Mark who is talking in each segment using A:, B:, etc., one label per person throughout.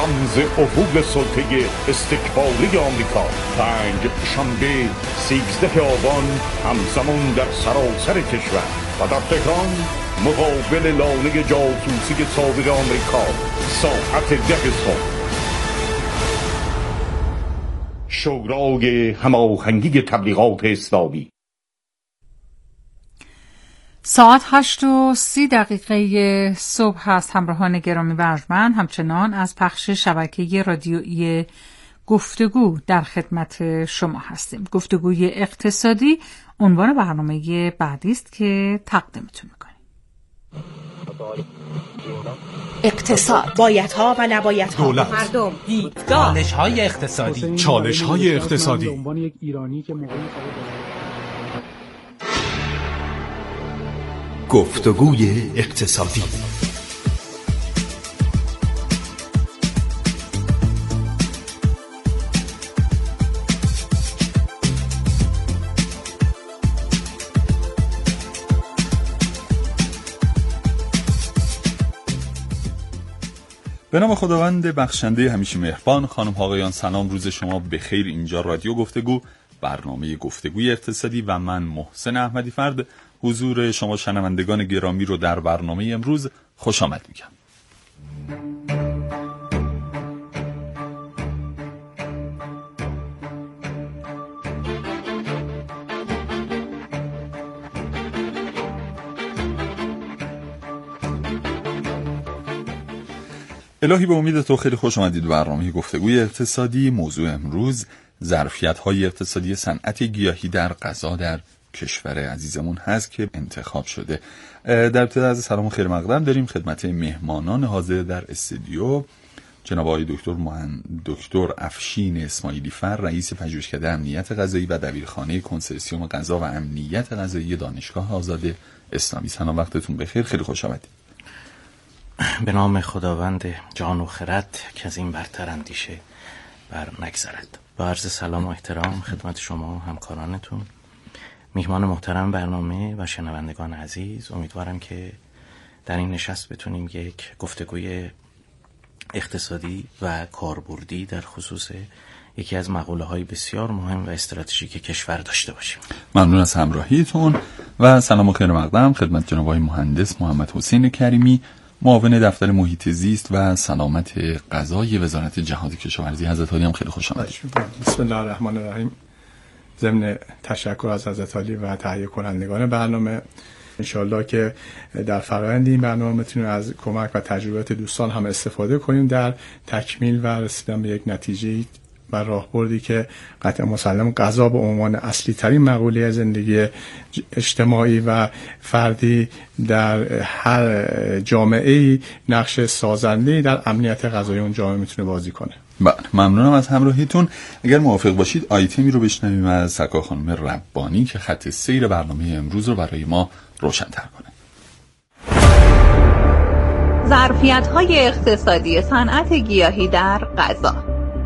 A: رمز افول سلطه استکباری آمریکا. 5 شنبه 13 آبان همزمان در سراسر کشور و در تهران مقابل لانه جاسوسی سابق آمریکا ساعت 10 صبح. شورای هماهنگی تبلیغات اسلامی.
B: ساعت 8:30 صبح است. همراهان گرامی و ارجمند، همچنان از پخش شبکه رادیویی گفتگو در خدمت شما هستیم. گفتگوی اقتصادی عنوان برنامه بعدی است که تقدیمتون میکنیم.
C: اقتصاد، بایدها و نبایدها،
D: دولت،
C: مردم، دیدگاه،
E: چالش‌های اقتصادی،
D: چالش‌های اقتصادی.
F: گفتگوی اقتصادی.
G: به نام خداوند بخشنده همیشه مهربان. خانم ها آقایان، سلام، روز شما بخیر. اینجا رادیو گفتگو، برنامه گفتگوی اقتصادی و من محسن احمدی فرد حضور شما شنوندگان گرامی رو در برنامه امروز خوش آمد میگم. الهی به امید تو خیلی خوش آمدید به برنامه گفتگوی اقتصادی. موضوع امروز ظرفیت‌های اقتصادی صنعت گیاهی در غذا در کشور عزیزمون هست که انتخاب شده. در ابتدا از سلام و خیر مقدم داریم خدمت مهمانان حاضر در استودیو، جناب آقای دکتر افشین اسماعیلی فر، رئیس پژوهشکده امنیت غذایی و دبیرخانه کنسرسیوم غذا و امنیت غذایی دانشگاه آزاد اسلامی. سلام، وقتتون بخیر، خیلی خوش آمدید.
E: به نام خداوند جان و خرد که از این برتر اندیشه بر نگذرد. با عرض سلام و احترام خدمت شما همکارانتون، میهمان محترم برنامه و شنوندگان عزیز، امیدوارم که در این نشست بتونیم یک گفتگوی اقتصادی و کاربردی در خصوص یکی از مقوله‌های بسیار مهم و استراتژیک کشور داشته باشیم.
G: ممنون از همراهیتون و سلام و خیر مقدم خدمت جناب آقای مهندس محمد حسین کریمی، معاون دفتر محیط زیست و سلامت غذای وزارت جهاد کشاورزی. حضرت عالی هم خیلی خوش آمدید.
D: بسم الله الرحمن الرحیم. ضمن تشکر از حضرت عالی و تهیه کنندگان برنامه، انشالله که در فرآیند این برنامه میتونیم از کمک و تجربیات دوستان هم استفاده کنیم در تکمیل و رسیدن به یک نتیجه و راهبردی که قطعا مسلم غذا به عنوان اصلی ترین مقوله زندگی اجتماعی و فردی در هر جامعه‌ای نقش سازنده‌ای در امنیت غذایی اون جامعه میتونه بازی کنه.
G: بله، ممنونم از همراهیتون. اگر موافق باشید آیتمی رو بشنویم از سکا خانم ربانی که خط سیر برنامه امروز رو برای ما روشن‌تر کنه.
H: ظرفیت‌های اقتصادی صنعت گیاهی در غذا.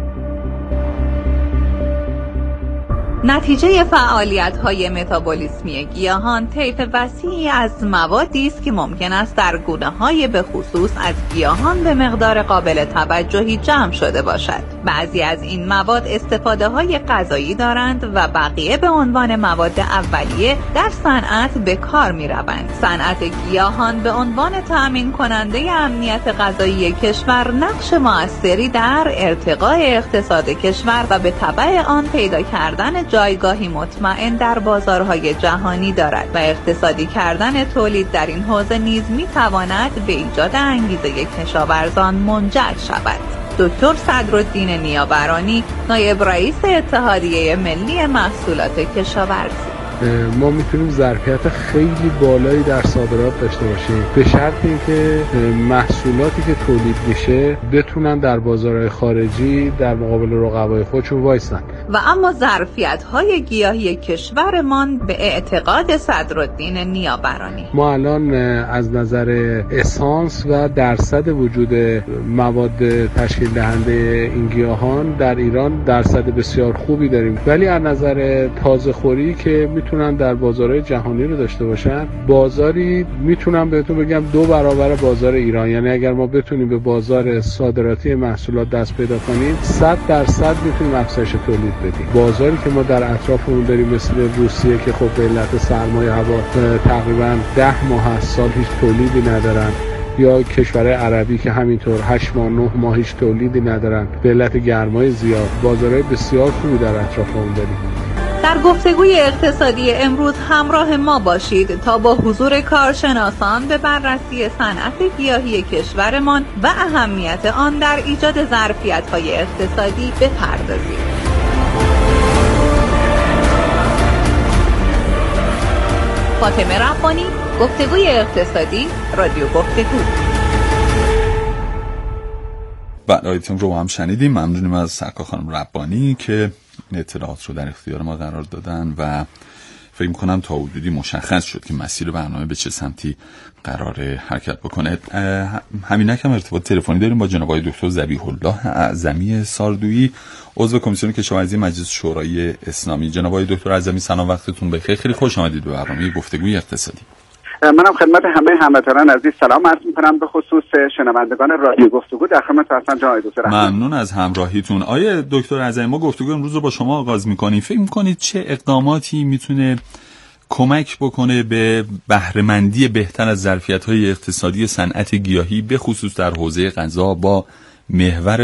H: نتیجه فعالیت‌های متابولیسمی گیاهان طیف وسیعی از موادی است که ممکن است در گونه‌های به خصوص از گیاهان به مقدار قابل توجهی جمع شده باشد. بعضی از این مواد استفاده‌های غذایی دارند و بقیه به عنوان مواد اولیه در صنعت به کار می‌روند. صنعت گیاهان به عنوان تأمین کننده امنیت غذایی کشور نقش مؤثری در ارتقای اقتصاد کشور و به تبع آن پیدا کردن جایگاهی مطمئن در بازارهای جهانی دارد و اقتصادی کردن تولید در این حوزه نیز می‌تواند به ایجاد انگیزه کشاورزان منجر شود. دکتر صدرالدین نیابرانی، نایب رئیس اتحادیه ملی محصولات کشاورزی:
I: ما میتونیم ظرفیت خیلی بالایی در صادرات داشته باشیم به شرط اینکه محصولاتی که تولید میشه بتونن در بازارهای خارجی در مقابل رقبای خودشون وایسن.
H: و اما ظرفیت‌های گیاهی کشورمان به اعتقاد صدرالدین نیابرانی،
I: ما الان از نظر اسانس و درصد وجود مواد تشکیل دهنده این گیاهان در ایران درصد بسیار خوبی داریم، ولی از نظر تازه خوری که بتونن در بازارهای جهانی رو داشته باشن، بازاری میتونم بهتون بگم 2 برابر بازار ایران. یعنی اگر ما بتونیم به بازار صادراتی محصولات دست پیدا کنیم 100% میتونیم افزایش تولید بدیم. بازاری که ما در اطرافمون داریم مثل روسیه که خب به علت سرمایه هوا تقریبا 10 ماه از سال هیچ تولیدی ندارن، یا کشورهای عربی که همینطور 8 ماه 9 ماه هیچ تولیدی ندارن به علت گرمای زیاد، بازارهای بسیار خوبی در اطرافمون داریم.
H: در گفتگوی اقتصادی امروز همراه ما باشید تا با حضور کارشناسان به بررسی صنعت گیاهی کشورمان و اهمیت آن در ایجاد ظرفیت‌های اقتصادی بپردازیم. فاطمه ربانی، گفتگوی اقتصادی، رادیو گفتگو.
G: بلایتون رو هم شنیدیم. ممنونیم از سرکار خانم ربانی که اطلاعات رو در اختیار ما قرار دادن و فکر می‌کنم تا حدودی مشخص شد که مسیر برنامه به چه سمتی قراره حرکت بکنه. همینک هم ارتباط تلفنی داریم با جناب آقای دکتر ذبیح الله اعظمی ساردویی، عضو کمیسیون کشاورزی مجلس شورای اسلامی. جناب آقای دکتر اعظمی سلام، وقتتون بخیر. خیلی خوش آمدید به برنامه گفتگوی اقتصادی.
F: منم خدمت همه هموطنان عزیز سلام عرض می‌کنم، به خصوص شنوندگان رادیو گفتگو. در خدمت هستم جناب دکتر.
G: ممنون از همراهیتون. آیه دکتر اعظمی، ما گفتگو امروز رو با شما آغاز می‌کنیم. فکر می‌کنید چه اقداماتی میتونه کمک بکنه به بهره‌مندی بهتر از ظرفیت‌های اقتصادی صنعت گیاهی به خصوص در حوزه غذا با محور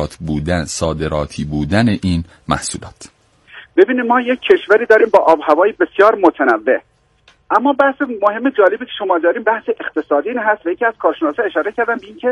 G: صادراتی بودن این محصولات؟
F: ببینید ما یک کشوری داریم با آب هوایی بسیار متنوع، اما بحث مهم جالبی که شما داریم بحث اقتصادی هست و یکی از کارشناسا اشاره کردن به این که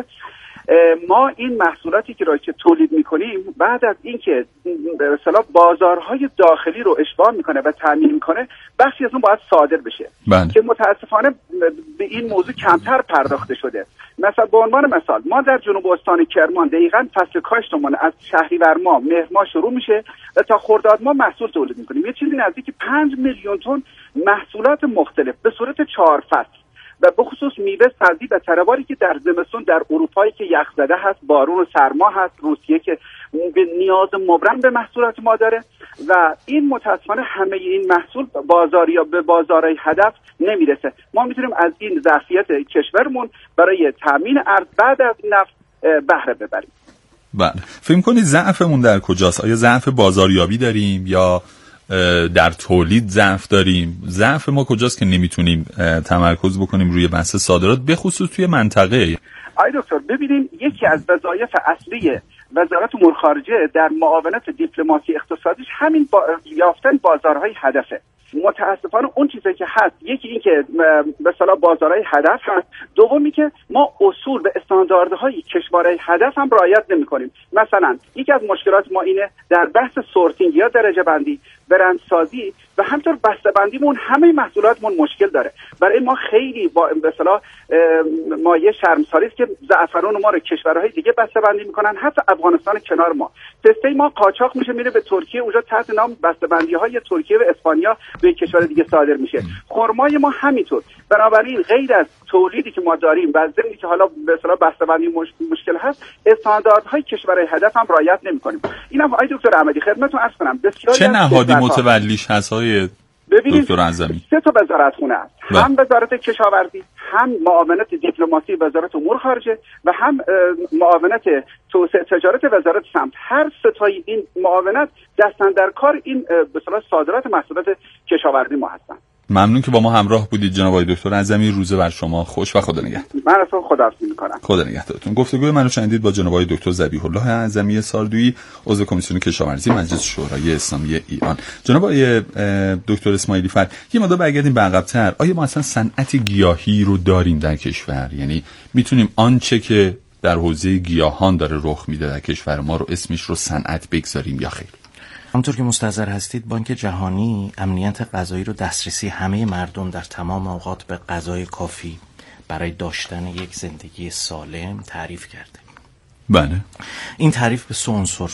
F: ما این محصولاتی که را تولید میکنیم بعد از اینکه به اصطلاح بازارهای داخلی رو اشباع میکنه و تامین میکنه بخشی از اون باید صادر بشه که متاسفانه به این موضوع کمتر پرداخته شده. مثلا به عنوان مثال ما در جنوب استان کرمان دقیقاً فصل کاشتمون از شهریور ماه مهر ماه شروع میشه و تا خرداد ماه محصول تولید میکنیم. یه چیزی نزدیک 5 میلیون تن محصولات مختلف به صورت 4 فصل و به خصوص میوه، سبزی و تره‌باری که در زمستون در اروپایی که یخ زده هست، بارون و سرما هست، روسیه که به نیاز مبرم به محصولات ما داره و این متاسفانه همه این محصول به بازارهای هدف نمیرسه. ما میتونیم از این ظرفیت کشورمون برای تامین ارز بعد از نفت بهره ببریم.
G: بله، فکر کنید ضعفمون در کجاست؟ آیا ضعف بازاریابی داریم یا در تولید ضعف داریم؟ ضعف ما کجاست که نمیتونیم تمرکز بکنیم روی بحث صادرات به خصوص توی منطقه؟
F: آی دکتر ببینیم یکی از وظایف اصلی وزارت امور خارجه در معاونت دیپلماسی اقتصادیش همین یافتن بازارهای هدفه. متاسفانه اون چیزی که هست یکی این که به اصطلاح بازارهای هدف هست، دومی که ما اصول و استانداردهای کشورهای هدف هم رعایت نمی‌کنیم. مثلا یکی از مشکلات ما اینه در بحث سورتینگ یا درجه بندی، برندسازی و همینطور بسته‌بندیمون همه محصولاتمون مشکل داره. برای ما خیلی به اصطلاح مایه شرمساری است که زعفران ما رو کشورهای دیگه بسته‌بندی می‌کنن، حتی افغانستان کنار ما. پسته ما قاچاق میشه میره به ترکیه، اونجا تحت نام بسته‌بندی‌های ترکیه و اسپانیا به کشور دیگه صادر میشه. خرمای ما همینطور. بنابراین غیر از تولیدی که ما داریم و ضمنی که حالا به اصطلاح بسته‌بندی مشکل هست، استانداردهای کشورهای هدف هم رعایت نمی‌کنیم. اینم آقای دکتر احمدی خدمتتون عرض کنم بسیار
G: چه نهادی متولیش هست های دکتر اعظمی؟
F: 3 تا وزارتخونه هست. هم وزارت کشاورزی، هم معاونت دیپلماسی وزارت امور خارجه و هم معاونت توسعه تجارت وزارت سمت. هر 3 تای این معاونت دستن در کار این به اصطلاح صادرات محصولات کشاورزی ما هستن.
G: ممنون که با ما همراه بودید جناب آقای دکتر اعظمی. روز بر شما خوش و خدا نگهدار.
F: من اصلا خداحافظی می‌کنم.
G: خدا نگهدارتون. گفتگوی منو شنیدید با جناب آقای دکتر ذبیح الله اعظمی ساردویی، عضو کمیسیون کشاورزی مجلس شورای اسلامی ایران. جناب آقای دکتر اسماعیلی فر، یه مقدار برگردیم به عقب‌تر. آیا ما اصلا صنعت گیاهی رو داریم در کشور؟ یعنی میتونیم آنچه که در حوزه گیاهان داره رخ میده در کشور ما رو اسمش رو صنعت بگذاریم یا خیر؟
E: همونطور که مستحضر هستید بانک جهانی امنیت غذایی رو دسترسی همه مردم در تمام اوقات به غذای کافی برای داشتن یک زندگی سالم تعریف کرده.
G: بله. این
E: تعریف به 3 عنصر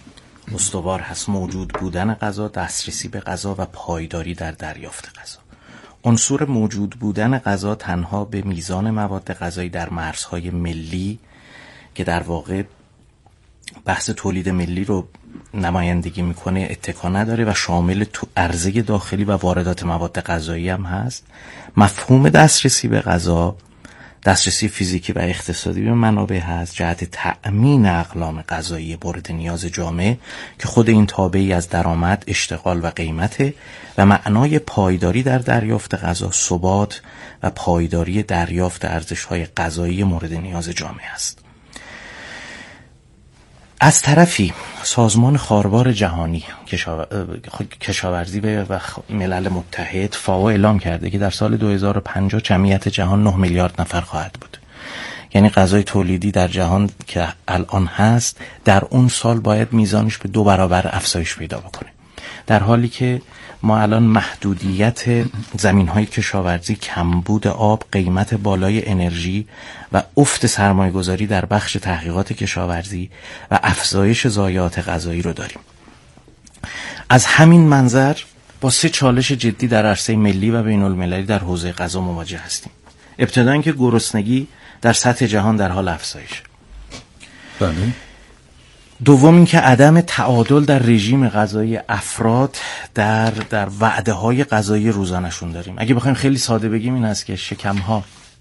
E: استوار هست: موجود بودن غذا، دسترسی به غذا و پایداری در دریافت غذا. عنصر موجود بودن غذا تنها به میزان مواد غذایی در مرزهای ملی که در واقع بحث تولید ملی رو نمایندگی میکنه اتکا نداره و شامل تو عرضه داخلی و واردات مواد غذایی هم هست. مفهوم دسترسی به غذا، دسترسی فیزیکی و اقتصادی به منابع هست جهت تأمین اقلام غذایی مورد نیاز جامعه که خود این تابعی از درآمد، اشتغال و قیمته و معنای پایداری در دریافت غذا، ثبات و پایداری دریافت ارزش‌های غذایی مورد نیاز جامعه است. از طرفی سازمان خاربار جهانی کشاورزی و ملل متحد فاو اعلام کرده که در سال 2050 جمعیت جهان 9 میلیارد نفر خواهد بود. یعنی غذای تولیدی در جهان که الان هست در اون سال باید میزانش به 2 برابر افزایش پیدا بکنه، در حالی که ما الان محدودیت زمین‌های کشاورزی، کمبود آب، قیمت بالای انرژی و افت سرمایه‌گذاری در بخش تحقیقات کشاورزی و افزایش ضایعات غذایی رو داریم. از همین منظر با 3 چالش جدی در عرصه ملی و بین‌المللی در حوزه غذا مواجه هستیم. ابتداً اینکه گرسنگی در سطح جهان در حال افزایش.
G: بله.
E: دوم اینکه عدم تعادل در رژیم غذایی افراد در وعده‌های غذایی روزانه‌شون داریم. اگه بخوایم خیلی ساده بگیم این است که شکم‌ها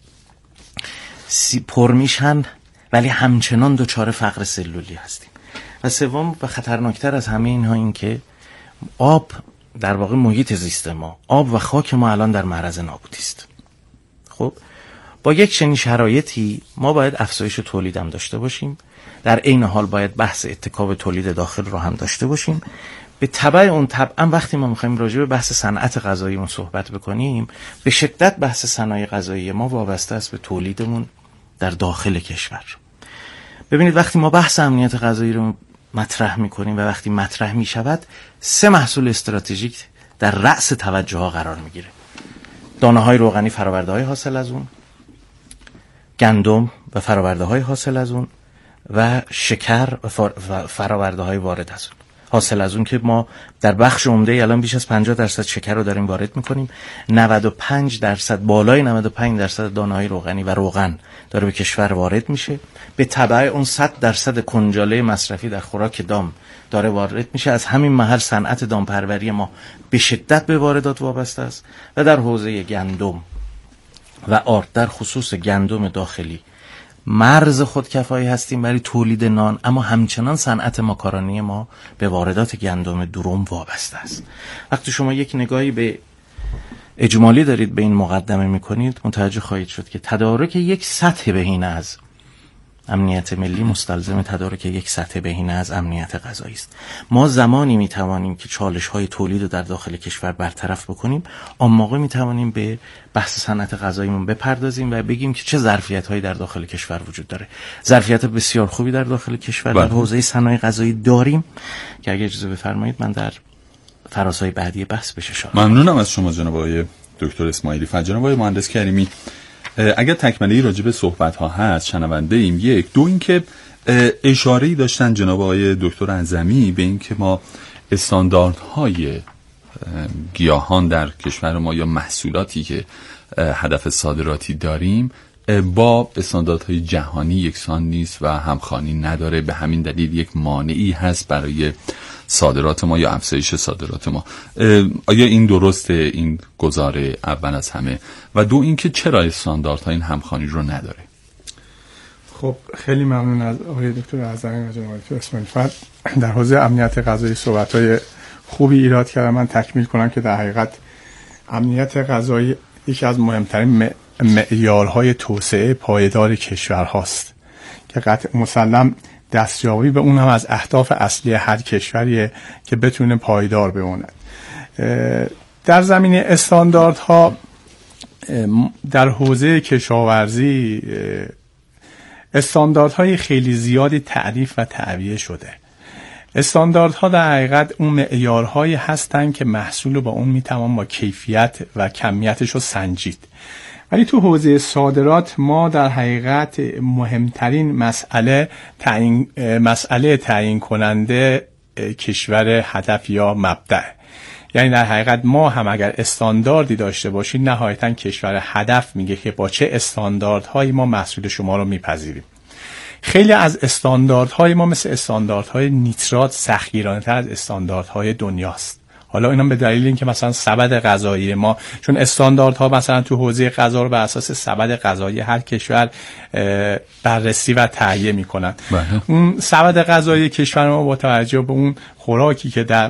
E: پر میشن ولی همچنان دچار فقر سلولی هستیم. و سوم و خطرناکتر از همه اینها این که آب، در واقع محیط زیست ما، آب و خاک ما الان در معرض نابودی است. خب با یک چنین شرایطی ما باید افزایش تولید هم داشته باشیم، در عین حال باید بحث اتکا به تولید داخل رو هم داشته باشیم. به تبع اون طبعا وقتی ما میخوایم راجع به بحث صنعت غذاییمون صحبت بکنیم، به شدت بحث صنایع غذایی ما وابسته است به تولیدمون در داخل کشور. ببینید وقتی ما بحث امنیت غذایی رو مطرح میکنیم و وقتی مطرح میشود 3 محصول استراتژیک در رأس توجه ها قرار میگیره: دانه های روغنی، فراورده های حاصل از اون، گندم و فراورده های حاصل از اون و شکر و فراورده های وارد از اون. حاصل از اون که ما در بخش عمده الان بیش از 50% شکر رو داریم وارد میکنیم، 95% بالای 95% دانه های روغنی و روغن داره به کشور وارد میشه. به تبع اون 100% کنجاله مصرفی در خوراک دام داره وارد میشه. از همین محل صنعت دامپروری ما به شدت به واردات وابسته است و در حوزه گندم و آرد، در خصوص گندم داخلی مرز خودکفایی هستیم برای تولید نان، اما همچنان صنعت ماکارونی ما به واردات گندم دروم وابسته است. وقتی شما یک نگاهی به اجمالی دارید به این مقدمه میکنید، متوجه خواهید شد که تدارک یک سطح بهینه از امنیت ملی مستلزم تدارک یک سطح بهینه از امنیت غذایی است. ما زمانی میتوانیم که چالش‌های تولید رو در داخل کشور برطرف بکنیم، آن موقع میتوانیم به بحث صنعت غذاییمون بپردازیم و بگیم که چه ظرفیت‌هایی در داخل کشور وجود داره. ظرفیت بسیار خوبی در داخل کشور در حوزه صنایع غذایی داریم که اگه اجازه بفرمایید من در فراسای بعدی بحث بشه اشاره.
G: ممنونم از شما جناب آقای دکتر اسماعیلی. جناب آقای مهندس کریمی، اگر تکمله راجع به صحبت ها هست شنونده ایم. 1 2 اینکه اشاره‌ای داشتن جناب آقای دکتر اعظمی به اینکه ما استانداردهای گیاهان در کشور ما یا محصولاتی که هدف صادراتی داریم با استانداردهای جهانی یکسان نیست و همخوانی نداره. به همین دلیل یک مانعی هست برای صادرات ما یا افزایش صادرات ما. آیا این درسته، این گزاره اول از همه؟ و 2 اینکه چرا استانداردها این همخوانی رو نداره؟
D: خب خیلی ممنون از آقای دکتر اعظمی و جناب دکتر اسماعیلی. در حوزه امنیت غذایی صحبت‌های خوبی ایراد کردم. من تکمیل کنم که در حقیقت امنیت غذایی یکی از مهمترین معیارهای توسعه پایدار کشور هاست که قطع مسلم دستیابی به اون هم از اهداف اصلی هر کشوریه که بتونه پایدار بمونه. در زمینه استانداردها در حوزه کشاورزی استانداردهای خیلی زیادی تعریف و تعبیه شده. استانداردها در حقیقت اون معیارهایی هستن که محصول با اون میتوان با کیفیت و کمیتش رو سنجید. ولی تو حوزه صادرات ما در حقیقت مهمترین مسئله تعیین کننده کشور هدف یا مبدأ. یعنی در حقیقت ما هم اگر استانداردی داشته باشیم نهایتاً کشور هدف میگه که با چه استانداردهایی ما محصول شما رو میپذیریم. خیلی از استانداردهای ما مثل استانداردهای نیترات سختگیرانه‌تر از استانداردهای دنیاست. حالا اینا به دلیل اینکه مثلا سبد غذایی ما، چون استانداردها مثلا تو حوزه غذا رو بر اساس سبد غذایی هر کشور بررسی و تهیه میکنن. اون سبد غذایی کشور ما با توجه به اون خوراکی که در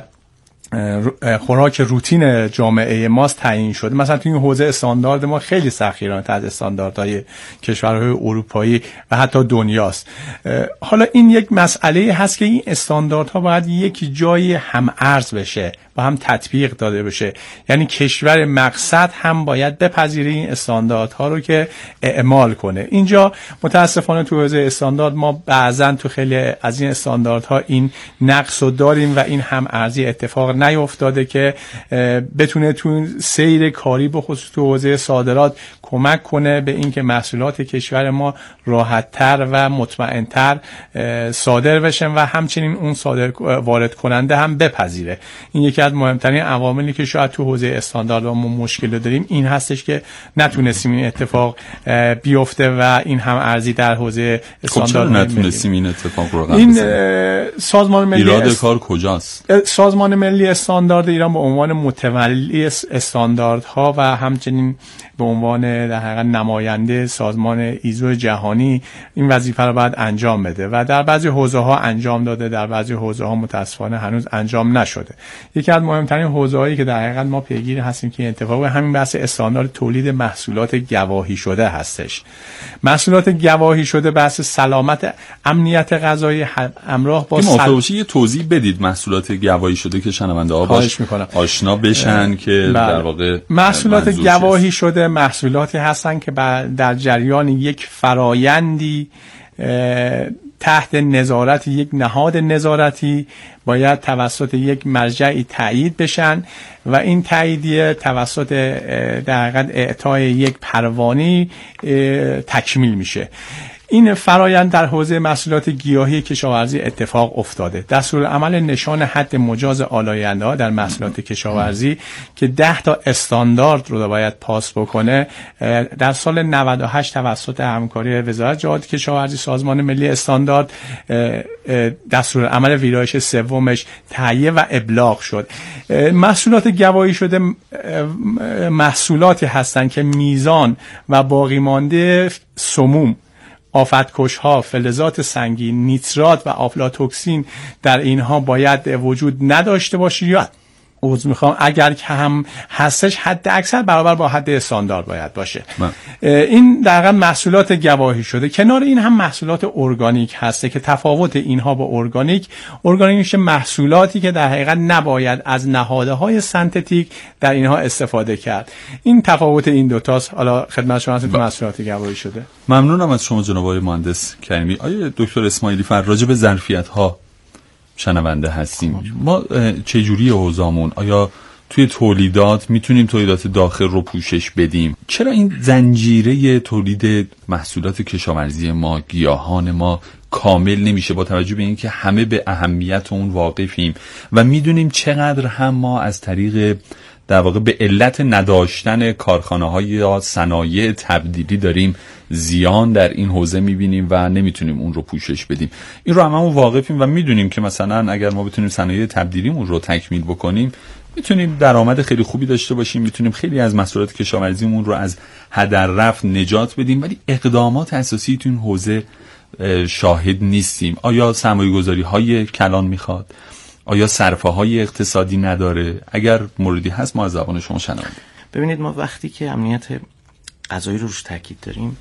D: خوراک روتین جامعه ماست تعیین شده. مثلا تو این حوزه استاندارد ما خیلی سختگیرانه‌تر از استانداردهای کشورهای اروپایی و حتی دنیاست. حالا این یک مسئله هست که این استانداردها باید یک جای هم ارز بشه و هم تطبیق داده بشه، یعنی کشور مقصد هم باید بپذیره این استانداردها رو که اعمال کنه. اینجا متاسفانه تو حوزه استاندارد ما بعضا تو خیلی از این استانداردها این نقص رو داریم و این هم ارزی اتفاق نیفتاده که بتونه تو سیر کاری به خصوص تو حوزه صادرات کمک کنه به اینکه محصولات کشور ما راحت‌تر و مطمئن‌تر صادر بشن و همچنین اون صادر وارد کننده هم بپذیره. این یکی از مهمترین عواملی که شاید تو حوزه استاندارد ما مشکل داریم این هستش که نتونستیم این اتفاق بیفته و این هم ارزی در حوزه استاندارد
G: نتونستیم این اتفاق رو
D: این سازمان ملی
G: ایراد کار کجاست؟
D: سازمان ملی استاندارد ایران به عنوان متولی استانداردها و همچنین به عنوان در حقیقت نماینده سازمان ایزو جهانی این وظیفه رو باید انجام بده و در بعضی حوزه ها انجام داده، در بعضی حوزه ها متاسفانه هنوز انجام نشده. یکی از مهمترین حوزه هایی که در حقیقت ما پیگیر هستیم که اتفاق همین بحث استاندارد تولید محصولات گواهی شده هستش. محصولات گواهی شده بحث سلامت امنیت غذایی همراه با
G: یه توضیح بدید محصولات گواهی شده که شنونده ها آشنا بشن که در واقع
D: محصولات گواهی شده محصولاتی هستن که در جریان یک فرایندی تحت نظارت یک نهاد نظارتی باید توسط یک مرجعی تایید بشن و این تاییدیه توسط در حقیقت اعطای یک پروانه تکمیل میشه. این فرایند در حوزه محصولات گیاهی کشاورزی اتفاق افتاده. دستورالعمل نشان حد مجاز آلاینده‌ها در محصولات کشاورزی که 10 تا استاندارد رو باید پاس بکنه در سال 98 توسط همکاری وزارت جهاد کشاورزی سازمان ملی استاندارد دستورالعمل ویرایش سومش تهیه و ابلاغ شد. محصولات گواهی شده محصولاتی هستند که میزان و باقی مانده سموم، آفتکش‌ها، فلزات سنگین، نیترات و آفلاتوکسین در اینها باید وجود نداشته باشه یا اگر که هم هستش حد اکثر برابر با حد استاندارد باید باشه. این در واقع محصولات گواهی شده. کنار این هم محصولات ارگانیک هسته که تفاوت اینها با ارگانیک میشه محصولاتی که در حقیقت نباید از نهادهای سنتتیک در اینها استفاده کرد. این تفاوت این دو تاست. حالا خدمت شما هستم محصولات گواهی شده.
G: ممنونم از شما جناب آقای مهندس کریمی. آیا دکتر اسماعیلی فر راجع به ظرفیت‌ها شنونده هستیم؟ ما چه جوری حوزمون؟ آیا توی تولیدات میتونیم تولیدات داخل رو پوشش بدیم؟ چرا این زنجیره تولید محصولات کشاورزی ما، گیاهان ما کامل نمیشه با توجه به اینکه همه به اهمیت اون واقفیم و میدونیم چقدر هم ما از طریق در واقع به علت نداشتن کارخانه‌های یا صنایع تبدیلی داریم زیان در این حوزه میبینیم و نمیتونیم اون رو پوشش بدیم. این رو هممون واقفیم و میدونیم که مثلا اگر ما بتونیم صنایع تبدیلیمون رو تکمیل بکنیم میتونیم درآمد خیلی خوبی داشته باشیم، میتونیم خیلی از محصولات کشاورزیمون رو از هدر رفت نجات بدیم، ولی اقدامات اساسی تو این حوزه شاهد نیستیم. آیا سرمایه‌گذاری‌های کلان میخواد؟ آیا صرفه‌های اقتصادی نداره؟ اگر موردی هست ما از زبان شما شنویم.
E: ببینید، ما وقتی که امنیت غذایی رو روش تاکید داریم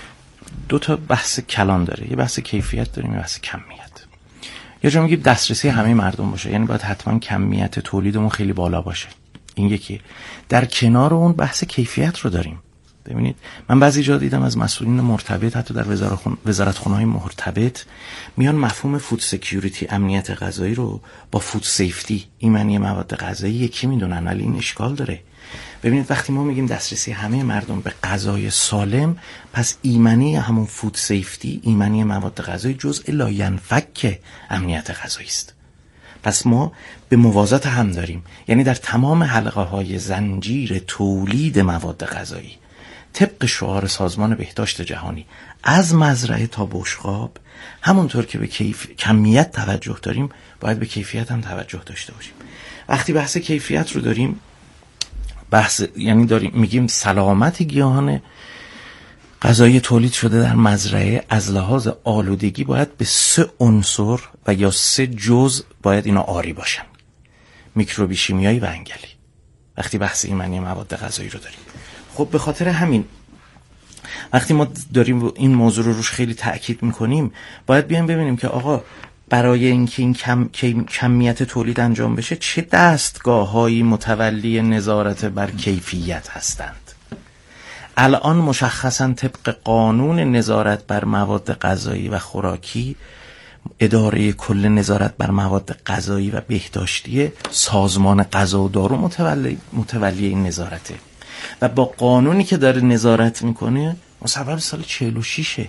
E: دو تا بحث کلان داره. یه بحث کیفیت داریم، یه بحث کمیت. یه جا میگیم دسترسی همه مردم باشه، یعنی باید حتما کمیت تولیدمون خیلی بالا باشه. این یکی. در کنار اون بحث کیفیت رو داریم. ببینید، من بعضی جا دیدم از مسئولین مرتبط حتی در وزارتخونه‌های مرتبط میان مفهوم فود سکیوریتی، امنیت غذایی رو با فود سیفتی، ایمنی مواد غذایی یکی میدونن، ولی این اشکال داره. ببینید، وقتی ما میگیم دسترسی همه مردم به غذای سالم، پس ایمنی همون فود سیفتی، ایمنی مواد غذایی جزء لاینفک امنیت غذایی است. پس ما به موازات هم داریم، یعنی در تمام حلقه های زنجیر تولید مواد غذایی طبق شعار سازمان بهداشت جهانی از مزرعه تا بشقاب همونطور که به کمیت توجه داریم باید به کیفیت هم توجه داشته باشیم. وقتی بحث کیفیت رو داریم، یعنی میگیم سلامت گیاهان غذایی تولید شده در مزرعه از لحاظ آلودگی باید به 3 عنصر و یا 3 جزء باید اینا عاری باشن: میکروبی، شیمیایی و انگلی. وقتی بحث ایمنی مواد غذایی رو داریم، خب به خاطر همین وقتی ما داریم این موضوع رو روش خیلی تأکید میکنیم، باید بیایم ببینیم که آقا برای اینکه این کمیت تولید انجام بشه چه دستگاه‌هایی متولی نظارت بر کیفیت هستند. الان مشخصاً طبق قانون نظارت بر مواد غذایی و خوراکی، اداره کل نظارت بر مواد غذایی و بهداشتی سازمان غذا و دارو متولی این نظارته و با قانونی که داره نظارت میکنه مصوب سال 46.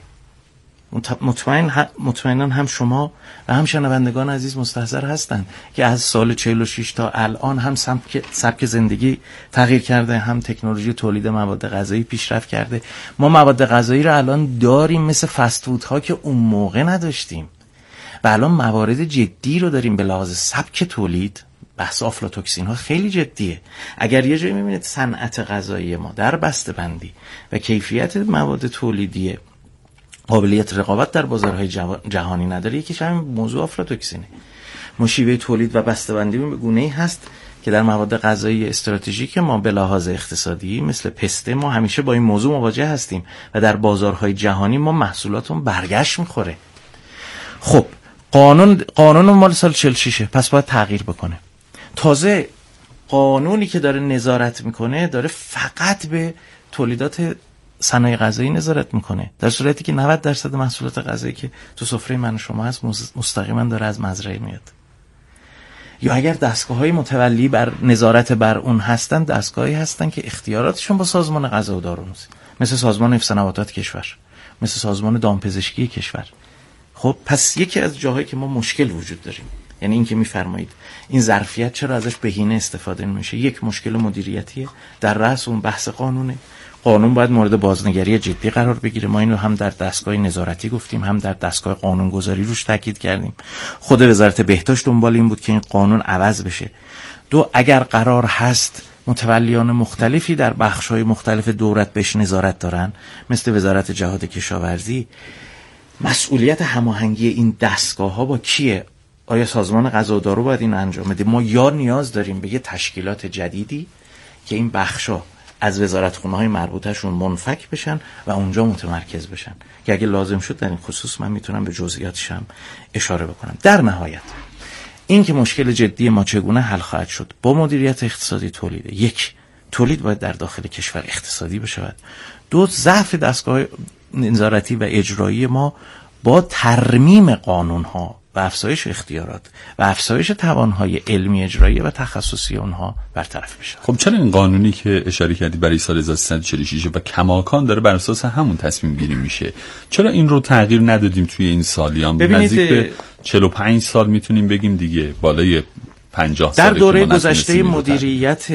E: مطمئنا هم شما و هم شنوندگان عزیز مستحضر هستند که از سال 46 تا الان هم سبک زندگی تغییر کرده، هم تکنولوژی تولید مواد غذایی پیشرفت کرده. ما مواد غذایی رو الان داریم مثل فست فودها که اون موقع نداشتیم و الان موارد جدی رو داریم به لحاظ سبک تولید. بحث آفلاتوکسین ها خیلی جدیه. اگر یه جایی میبینید صنعت غذایی ما در بسته‌بندی و کیفیت مواد تولیدی قابلیت رقابت در بازارهای جهانی نداره، یکیش همین موضوع آفلاتوکسینه. ما شیوه تولید و بسته‌بندی به گونه‌ای هست که در مواد غذایی استراتژیک ما به لحاظ اقتصادی مثل پسته ما همیشه با این موضوع مواجه هستیم و در بازارهای جهانی ما محصولاتمون برگشت میخوره. خب قانون مال سال 46 پس باید تغییر بکنه. تازه قانونی که داره نظارت میکنه داره فقط به تولیدات صنایع غذایی نظارت میکنه، در صورتی که 90% محصولات غذایی که تو سفره من و شما هست مستقیما داره از مزرعه میاد. یا اگر دستگاه‌های متولی بر نظارت بر اون هستن، دستگاهی هستن که اختیاراتشون با سازمان غذا و داروست، مثل سازمان حفظ نباتات کشور، مثل سازمان دامپزشکی کشور. خب پس یکی از جاهایی که ما مشکل وجود داریم، یعنی این که میفرمایید این ظرفیت چرا ازش بهینه استفاده نمیشه، یک مشکل مدیریتیه. در رأس اون بحث قانونه. قانون باید مورد بازنگری جدی قرار بگیره. ما اینو هم در دستگاه نظارتی گفتیم، هم در دستگاه قانونگذاری روش تاکید کردیم. خود وزارت بهداشت دنبال این بود که این قانون عوض بشه. اگر قرار هست متولیان مختلفی در بخش‌های مختلف دولت بهش نظارت دارن، مثل وزارت جهاد کشاورزی، مسئولیت هماهنگی این دستگاه‌ها با کیه؟ آیا سازمان غذا و دارو باید این انجام بده؟ ما یا نیاز داریم به یه تشکیلات جدیدی که این بخشا از وزارتخونه‌های مربوطه‌شون منفک بشن و اونجا متمرکز بشن، که اگه لازم شد در این خصوص من میتونم به جزئیاتش هم اشاره بکنم. در نهایت این که مشکل جدی ما چگونه حل خواهد شد با مدیریت اقتصادی تولید. یک، تولید باید در داخل کشور اقتصادی بشود. دو، ضعف دستگاه نظارتی و اجرایی ما با ترمیم قانون‌ها و افزایش اختیارات و افزایش توانهای علمی اجرایی و تخصصی اونها برطرف بشه.
G: خب چرا این قانونی که اشاره کردی برای سال 1346 و کماکان داره بر اساس همون تصمیم گیری میشه، چرا این رو تغییر ندادیم توی این سالیان؟ نزدیک به 45 سال میتونیم بگیم دیگه، بالای 50 سال.
E: در دوره گذشته مدیریت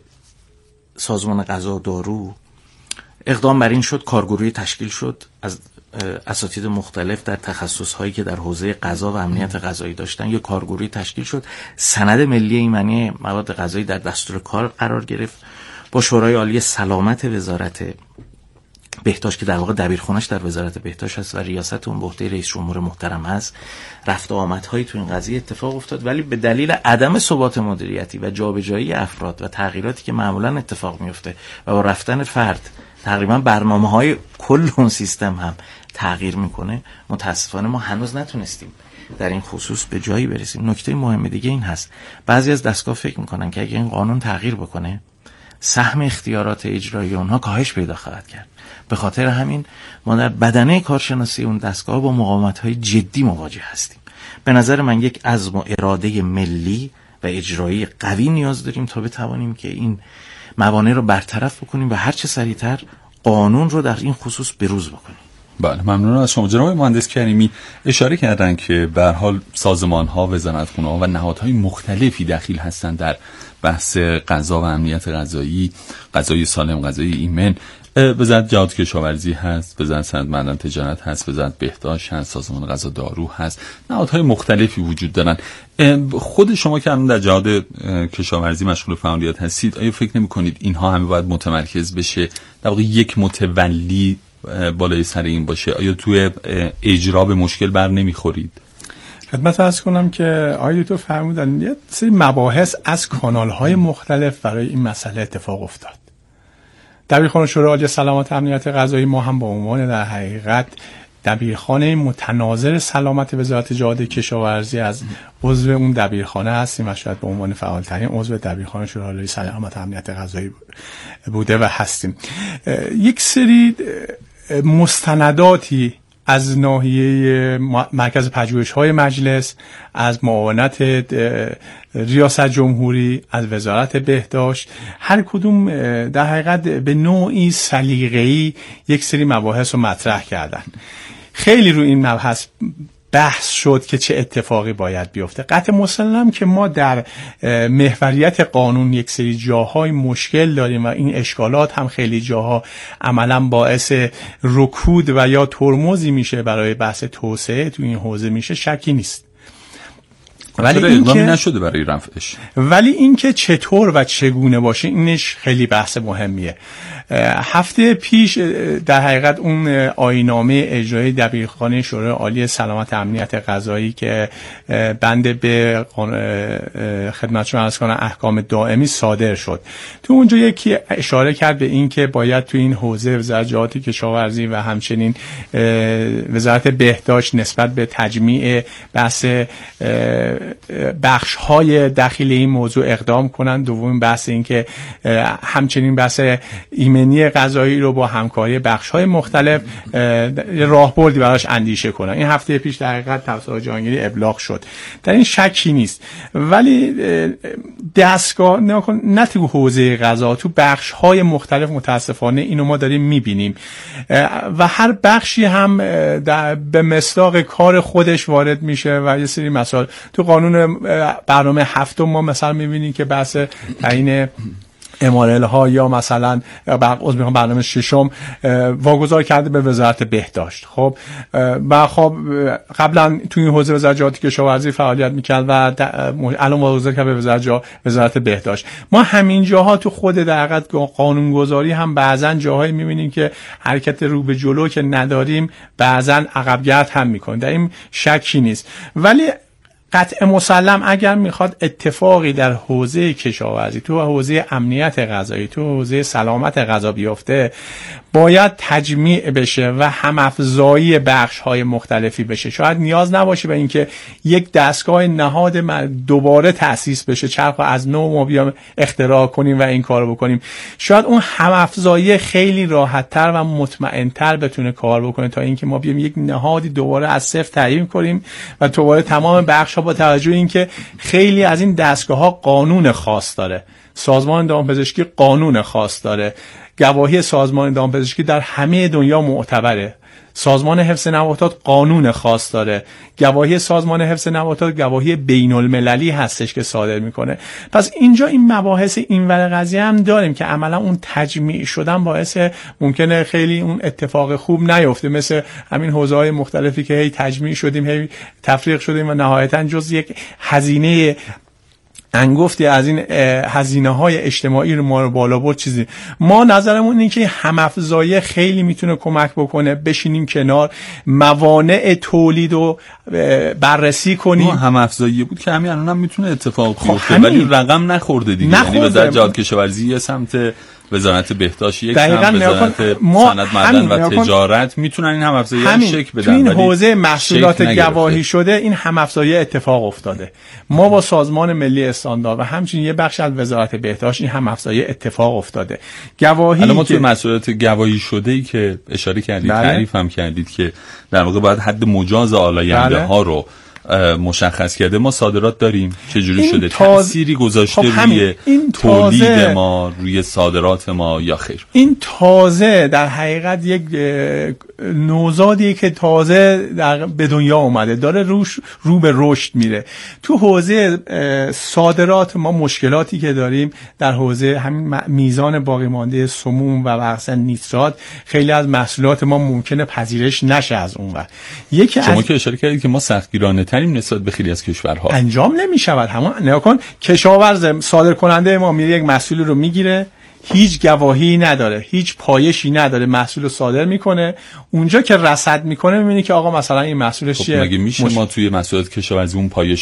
E: سازمان غذا و دارو اقدام بر این شد، کارگروهی تشکیل شد از اساتید مختلف در تخصص‌هایی که در حوزه غذا و امنیت غذایی داشتن. یک کارگروهی تشکیل شد، سند ملی ایمنی مواد غذایی در دستور کار قرار گرفت، با شورای عالی سلامت وزارت بهداشت که در واقع دبیرخونه‌اش در وزارت بهداشت هست و ریاست اون به عهده رئیس جمهور محترم هست. رفت و آمدهایی تو این قضیه اتفاق افتاد، ولی به دلیل عدم ثبات مدیریتی و جابجایی افراد و تغییراتی که معمولا اتفاق میفته و با رفتن فرد تقریبا برنامه‌های کل اون سیستم هم تغییر میکنه، متاسفانه ما هنوز نتونستیم در این خصوص به جایی برسیم. نکته مهم دیگه این هست، بعضی از دستگاه فکر میکنن که اگه این قانون تغییر بکنه سهم اختیارات اجرایی اونها کاهش پیدا خواهد کرد. به خاطر همین ما در بدنه کارشناسی اون دستگاه با مقاومت‌های جدی مواجه هستیم. به نظر من یک عزم و اراده ملی و اجرایی قوی نیاز داریم تا بتوانیم که این موانع رو برطرف بکنیم و هر چه سریعتر قانون رو در این خصوص بروز بکنیم.
G: بله، ممنون از شما. جناب مهندس کریمی اشاره کردن که به هر حال سازمان‌ها، وزارتخونه‌ها و نهادهای مختلفی دخیل هستند در بحث غذا و امنیت غذایی، غذای سالم، غذای ایمن. وزارت جهاد کشاورزی هست، وزارت صنعت معدن تجارت هست، وزارت بهداشت هست، سازمان غذا دارو هست، نهادهای مختلفی وجود دارن. خود شما که الان در جهاد کشاورزی مشغول فعالیت هستید، آیا فکر نمی‌کنید اینها همه باید متمرکز بشه، در واقع یک متولی بالای سر این باشه؟ آیا توی اجرا به مشکل بر نمیخورید؟
D: خدمت عرض کنم که آقای دکتر فرمودن یه سری مباحث از کانال‌های مختلف برای این مسئله اتفاق افتاد. دبیرخانه شورای عالی سلامت امنیت غذایی ما هم به عنوان در حقیقت دبیرخانه متناظر سلامت وزارت جهاد کشاورزی از عضو اون دبیرخانه هستیم و شاید به عنوان فعالترین عضو دبیرخانه شورای عالی سلامت امنیت غذایی بوده و هستیم. یک سری مستنداتی از ناحیه مرکز پژوهش‌های مجلس، از معاونت ریاست جمهوری، از وزارت بهداشت، هر کدوم در حقیقت به نوعی سلیقه‌ای یک سری مباحث رو مطرح کردن. خیلی رو این مبحث بحث شد که چه اتفاقی باید بیفته. قطع مسلم که ما در محوریت قانون یک سری جاهای مشکل داریم و این اشکالات هم خیلی جاها عملا باعث رکود و یا ترمزی میشه برای بحث توسعه تو این حوزه میشه، شکی نیست.
G: ولی اقدامی نشده برای رفعش.
D: ولی اینکه چطور و چگونه باشه اینش خیلی بحث مهمیه. هفته پیش در حقیقت اون آیین‌نامه اجرایی دبیرخانه شورای عالی سلامت امنیت غذایی که بند به خدمتتون عرض کنم احکام دائمی صادر شد، تو اونجا یکی اشاره کرد به این که باید تو این حوزه وزارت جهاد کشاورزی و همچنین وزارت بهداشت نسبت به تجمیع بحث بخش‌های داخلی این موضوع اقدام کنند. دومین بحث این که همچنین بحث ایمنی غذایی رو با همکاری بخش‌های مختلف راهبردی براش اندیشه کنن. این هفته پیش در حقیقت توسط جهانگیری ابلاغ شد، در این شکی نیست. ولی دستگاه نه تو حوزه غذا، تو بخش‌های مختلف متاسفانه اینو ما داریم می‌بینیم و هر بخشی هم به مصداق کار خودش وارد میشه و یه سری مسائل تو قانون برنامه هفتم ما مثلا می‌بینیم که بحث تعیین MRL ها یا مثلا برنامه ششم واگذار کرده به وزارت بهداشت. خب و خب قبلا توی این حوزه وزارت جهاد کشاورزی فعالیت میکرد و الان واگذار کرده به وزارت بهداشت. ما همین جاها تو خود در حقیقت قانونگذاری هم بعضا جاهایی میبینیم که حرکت رو به جلو که نداریم، بعضا عقبگرد هم میکنه، در این شکی نیست. ولی قطع مسلم اگر میخواد اتفاقی در حوزه کشاورزی، تو حوزه امنیت غذایی، تو حوزه سلامت غذا بیفته، باید تجمیع بشه و هم‌افزایی بخش‌های مختلفی بشه. شاید نیاز نباشه به اینکه یک دستگاه نهاد دوباره تأسیس بشه، چرخ از نو ما بیام اختراع کنیم و این کارو بکنیم. شاید اون هم‌افزایی خیلی راحت‌تر و مطمئن‌تر بتونه کار بکنه تا اینکه ما بیام یک نهادی دوباره از صفر تعیین کنیم و دوباره تمام بخش‌ها با توجه اینکه خیلی از این دستگاه‌ها قانون خاص داره. سازمان دامپزشکی قانون خاص داره. گواهی سازمان دامپزشکی در همه دنیا معتبره. سازمان حفظ نباتات قانون خاص داره. گواهی سازمان حفظ نباتات گواهی بین المللی هستش که صادر میکنه. پس اینجا این مباحث اینور قضیه هم داریم که عملا اون تجمیع شدن باعث ممکنه خیلی اون اتفاق خوب نیفته، مثل همین حوزه‌های مختلفی که هی تجمیع شدیم، هی تفریق شدیم و نهایتاً جز یک هزینه انگفتی از این هزینه‌های اجتماعی رو ما رو بالا برد چیزی. ما نظرمون اینه که هم‌افزایی خیلی میتونه کمک بکنه، بشینیم کنار، موانع تولید رو بررسی کنیم.
G: هم‌افزایی بود که همین الان هم میتونه اتفاق بیفته، ولی رقم نخورده دیگه. یعنی وزارت جهاد کشاورزی یه سمت، وزارت بهداشت یک سمت، وزارت صنعت معدن و تجارت میتونن این هم‌افزایی شکل بدن.
D: تو این حوزه محصولات گواهی شده این هم‌افزایی اتفاق افتاده. ما با سازمان ملی استاندارد و همچنین یه بخش از وزارت بهداشت این هم‌افزایی اتفاق افتاده. گواهی
G: الان ما تو محصولات گواهی شده‌ای که اشاره کردید، تعریف هم کردید که در واقع باید حد مجاز آلاینده ها رو مشخص کرده. ما صادرات داریم، چجوری شده؟ تأثیری گذاشته روی تولید ما، روی صادرات ما یا خیر؟
D: این تازه در حقیقت یک نوزادیه که تازه به دنیا اومده، داره رو به رشد میره. تو حوزه صادرات ما مشکلاتی که داریم در حوزه همین میزان باقی مانده سموم و مثلا نیترات، خیلی از محصولات ما ممکنه پذیرش نشه از اون وقت.
G: شما که اشاره کردید که ما سختگیرانه تریم نسبت به خیلی از کشورها،
D: انجام نمیشود. همون نگاه کن، کشاورز صادر کننده ما میره یک محصول رو میگیره، هیچ گواهی نداره، هیچ پایشی نداره، محصول رو صادر میکنه، اونجا که رصد میکنه میبینی که آقا مثلا این محصولش چیه.
G: مگه میشه ما توی محصولات کشاورزی اون پایش